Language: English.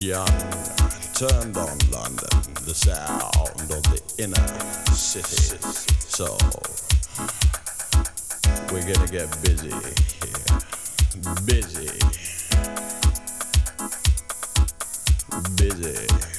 Young turned on London, the sound of the inner city. So we're gonna get busy here. Busy.